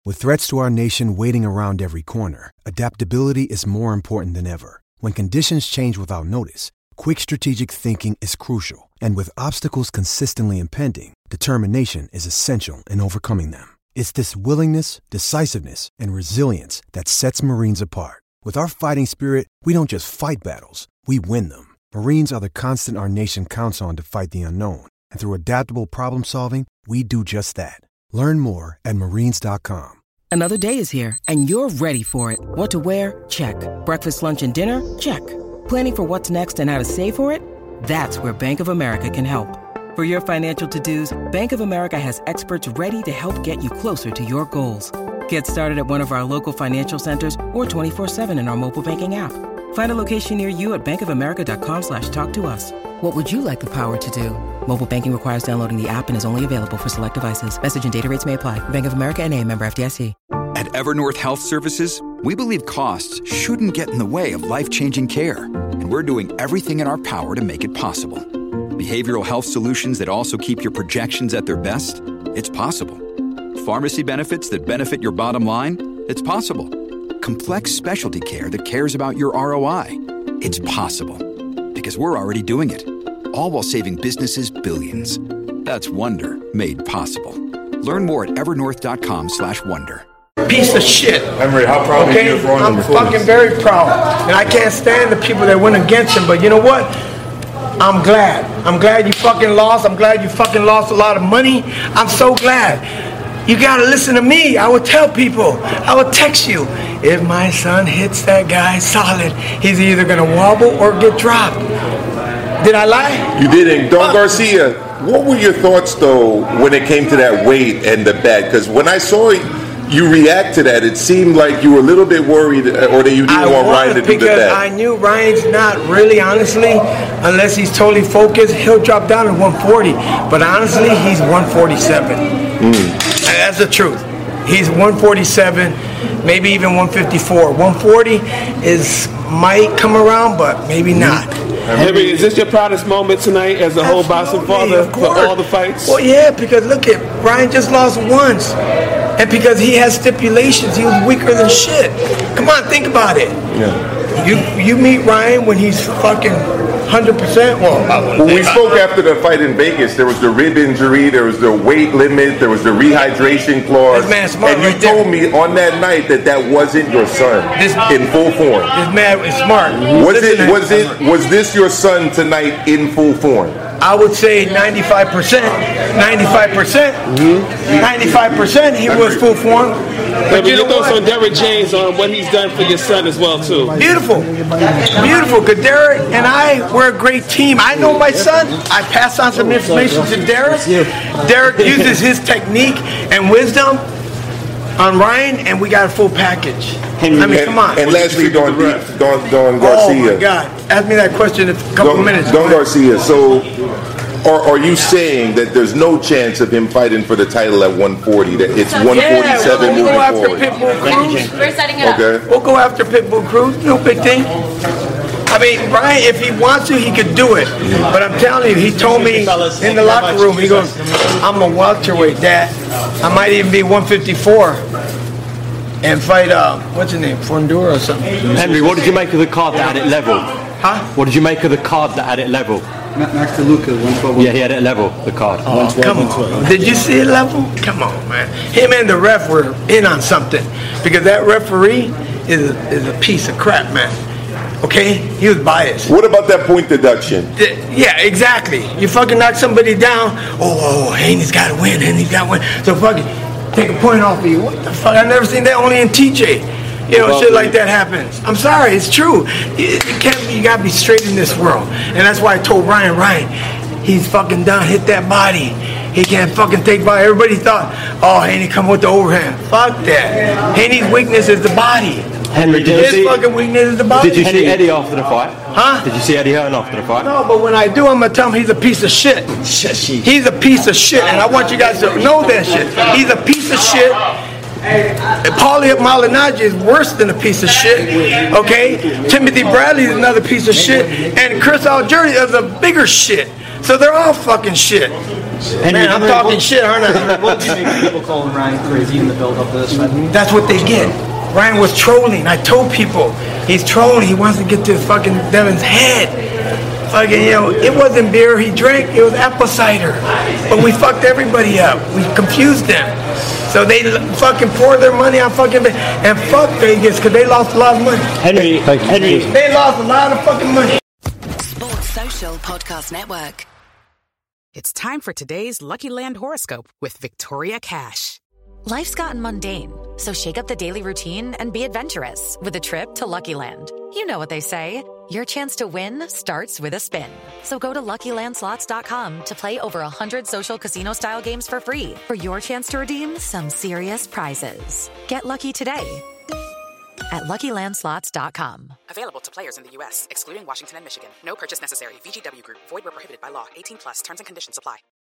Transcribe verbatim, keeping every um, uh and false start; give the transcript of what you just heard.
With threats to our nation waiting around every corner, adaptability is more important than ever. When conditions change without notice, quick strategic thinking is crucial. And with obstacles consistently impending, determination is essential in overcoming them. It's this willingness, decisiveness, and resilience that sets Marines apart. With our fighting spirit, we don't just fight battles, we win them. Marines are the constant our nation counts on to fight the unknown. And through adaptable problem solving, we do just that. Learn more at marines dot com. Another day is here, and you're ready for it. What to wear? Check. Breakfast, lunch, and dinner? Check. Planning for what's next and how to save for it? That's where Bank of America can help. For your financial to-dos, Bank of America has experts ready to help get you closer to your goals. Get started at one of our local financial centers or twenty-four seven in our mobile banking app. Find a location near you at bankofamerica.com slash talk to us. What would you like the power to do? Mobile banking requires downloading the app and is only available for select devices. Message and data rates may apply. Bank of America N A, member F D I C. At Evernorth Health Services, we believe costs shouldn't get in the way of life-changing care. And we're doing everything in our power to make it possible. Behavioral health solutions that also keep your projections at their best? It's possible. Pharmacy benefits that benefit your bottom line? It's possible. Complex specialty care that cares about your R O I? It's possible. Because we're already doing it. All while saving businesses billions. That's Wonder made possible. Learn more at evernorth.com slash wonder. Piece of shit. Henry, how proud okay? are you of Ron? I'm fucking very proud. And I can't stand the people that went against him. But you know what? I'm glad. I'm glad you fucking lost. I'm glad you fucking lost a lot of money. I'm so glad. You gotta listen to me. I would tell people. I would text you. If my son hits that guy solid, he's either gonna wobble or get dropped. Did I lie? You didn't. Don Garcia, what were your thoughts, though, when it came to that weight and the bet? Because when I saw you react to that, it seemed like you were a little bit worried or that you didn't I want Ryan to do the bet. Because I knew Ryan's not really, honestly, unless he's totally focused, he'll drop down to one forty. But honestly, he's one forty-seven. Mm. That's the truth. He's one forty-seven, maybe even one fifty-four. one forty is might come around, but maybe not. Henry, is this your proudest moment tonight as a whole boxing father for all the fights? Well, yeah, because look at Ryan just lost once, and because he has stipulations, he was weaker than shit. Come on, think about it. Yeah. You you meet Ryan when he's fucking one hundred percent. Well, when we spoke after the fight in Vegas, there was the rib injury, there was the weight limit, there was the rehydration clause. This man's smart, and you right told there. me on that night that that wasn't your son this, in full form. This man is smart. Was it? Was it? Was this your son tonight in full form? I would say ninety-five percent. ninety-five percent. Mm-hmm. ninety-five percent he was full form. But you your thoughts on Derrick James on what he's done for your son as well, too. Beautiful. Beautiful. Because Derrick and I, we're a great team. I know my son. I pass on some information to Derrick. Derrick uses his technique and wisdom on Ryan, and we got a full package. I mean, and, come on. And lastly, Don, Don, Don Garcia. Oh, my God. Ask me that question in a couple Don, of minutes. Don Garcia, so are, are you saying that there's no chance of him fighting for the title at one forty, that it's one forty-seven yeah, we'll, we'll go after moving Pitbull Cruz. We're setting it okay. up. We'll go after Pitbull Cruz. No big thing. I mean, Ryan, if he wants to, he could do it. But I'm telling you, he told me in the locker room, he goes, I'm a welterweight, Dad. I might even be one fifty-four. And fight, uh, what's his name, Fondura or something. Henry, what did you make of the card that had it level? Huh? What did you make of the card that had it level? Max DeLuca, one twelve. Yeah, he had it level, the card. Oh, come on. Did you see it level? Come on, man. Him and the ref were in on something. Because that referee is a, is a piece of crap, man. Okay? He was biased. What about that point deduction? Yeah, exactly. You fucking knock somebody down. Oh, oh Haney's got to win. Haney's got to win. So fucking take a point off of you. What the fuck? I've never seen that, only in T J. You know, shit like that happens. I'm sorry, it's true. You, you can't. You gotta be straight in this world, and that's why I told Ryan, Ryan, he's fucking done. Hit that body. He can't fucking take body. Everybody thought, oh, Haney come with the overhand. Fuck that. Haney's weakness is the body. Henry, did His you see, fucking weakness is the body. Did you see Eddie after the fight? Huh? Did you see Eddie Hearn after the fight? No, but when I do, I'm gonna tell him he's a piece of shit. He's a piece of shit, and I want you guys to know that shit. He's a piece of shit. Paulie Malignaggi is worse than a piece of shit, okay? Timothy Bradley is another piece of shit, and Chris Algieri is a bigger shit. So they're all fucking shit. Man, I'm talking shit, aren't I? What do you make people calling Ryan crazy in the build-up to this fight? That's what they get. Ryan was trolling. I told people he's trolling. He wants to get to fucking Devin's head. Fucking, you know, it wasn't beer he drank. It was apple cider. But we fucked everybody up. We confused them. So they fucking poured their money on fucking Vegas. And fuck Vegas, because they lost a lot of money. Henry, Henry. They lost a lot of fucking money. Sports Social Podcast Network. It's time for today's Lucky Land horoscope with Victoria Cash. Life's gotten mundane, so shake up the daily routine and be adventurous with a trip to Lucky Land. You know what they say. Your chance to win starts with a spin. So go to Lucky Land Slots dot com to play over one hundred social casino-style games for free for your chance to redeem some serious prizes. Get lucky today at Lucky Land Slots dot com. Available to players in the U S, excluding Washington and Michigan. No purchase necessary. V G W Group. Void where prohibited by law. eighteen plus. Terms and conditions apply.